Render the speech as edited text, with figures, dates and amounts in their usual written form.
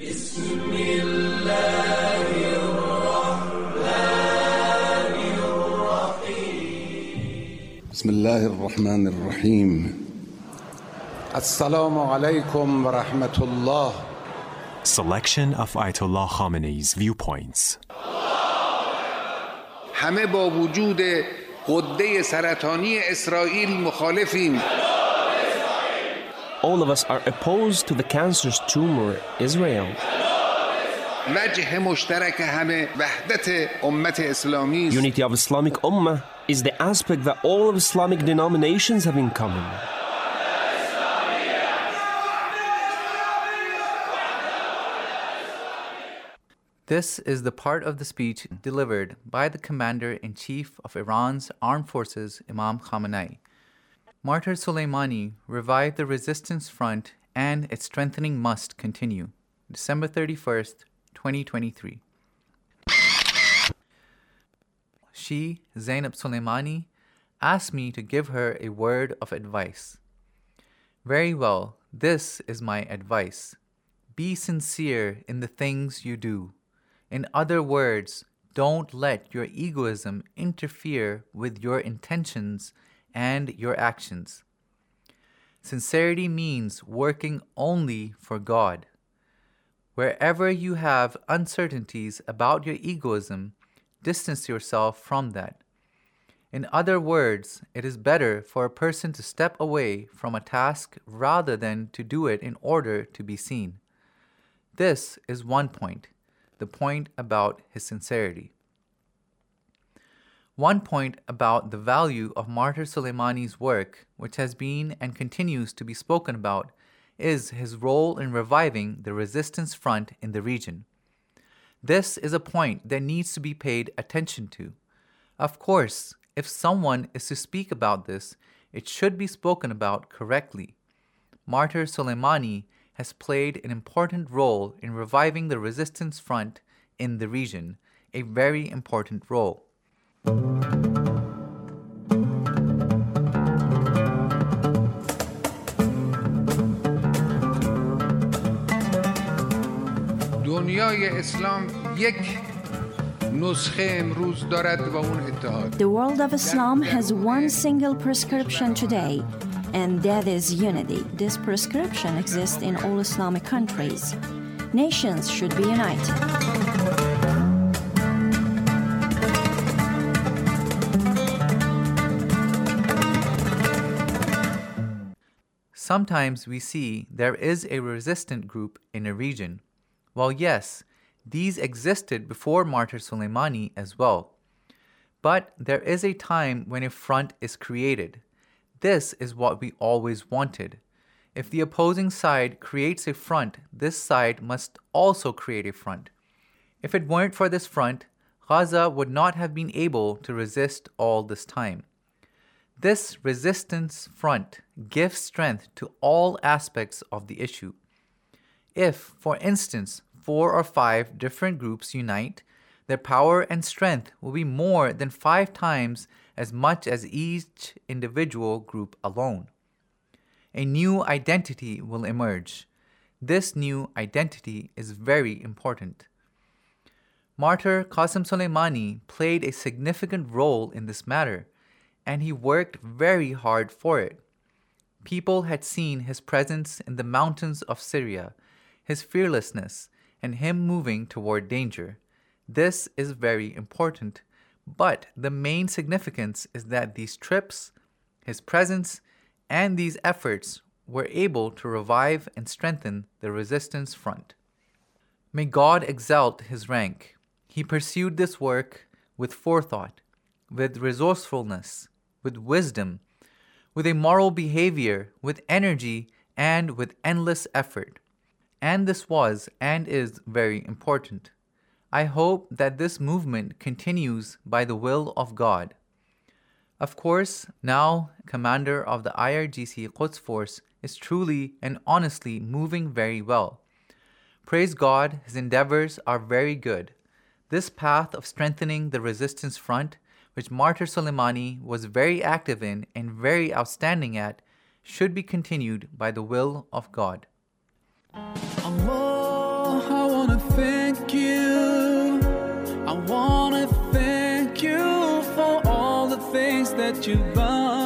بسم الله الرحمن الرحیم. السلام علیکم و رحمت الله. Selection of Ayatollah Khamenei's viewpoints. همه با وجود غده سرطانی اسرائیل مخالفیم. All of us are opposed to the cancerous tumor, Israel. وجه مشترک همه وحدت امت اسلامی است. Unity of Islamic Ummah is the aspect that all of Islamic denominations have in common. This is the part of the speech delivered by the Commander-in-Chief of Iran's Armed Forces, Imam Khamenei. Martyr Soleimani revived the resistance front and its strengthening must continue. December 31st, 2023. She, Zainab Soleimani, asked me to give her a word of advice. Very well, this is my advice. Be sincere in the things you do. In other words, don't let your egoism interfere with your intentions and your actions. Sincerity means working only for God. Wherever you have uncertainties about your egoism, distance yourself from that. In other words, it is better for a person to step away from a task rather than to do it in order to be seen. This is one point, the point about his sincerity. One point about the value of Martyr Soleimani's work, which has been and continues to be spoken about, is his role in reviving the resistance front in the region. This is a point that needs to be paid attention to. Of course, if someone is to speak about this, it should be spoken about correctly. Martyr Soleimani has played an important role in reviving the resistance front in the region, a very important role. دنیای اسلام یک نسخه امروز دارد و اون اتحاد. The world of Islam has one single prescription today, and that is unity. This prescription exists in all Islamic countries. Nations should be united. Sometimes we see there is a resistant group in a region. Well, yes, these existed before Martyr Soleimani as well. But there is a time when a front is created. This is what we always wanted. If the opposing side creates a front, this side must also create a front. If it weren't for this front, Gaza would not have been able to resist all this time. This resistance front gives strength to all aspects of the issue. If, for instance, 4 or 5 different groups unite, their power and strength will be more than 5 times as much as each individual group alone. A new identity will emerge. This new identity is very important. Martyr Qasem Soleimani played a significant role in this matter, and he worked very hard for it. People had seen his presence in the mountains of Syria, his fearlessness, and him moving toward danger. This is very important, but the main significance is that these trips, his presence, and these efforts were able to revive and strengthen the resistance front. May God exalt his rank. He pursued this work with forethought, with resourcefulness, with wisdom, with a moral behavior, with energy, and with endless effort. And this was and is very important. I hope that this movement continues by the will of God. Of course, now commander of the IRGC Quds Force is truly and honestly moving very well. Praise God, his endeavors are very good. This path of strengthening the resistance front, which Martyr Soleimani was very active in and very outstanding at, should be continued by the will of God. Allah जुबां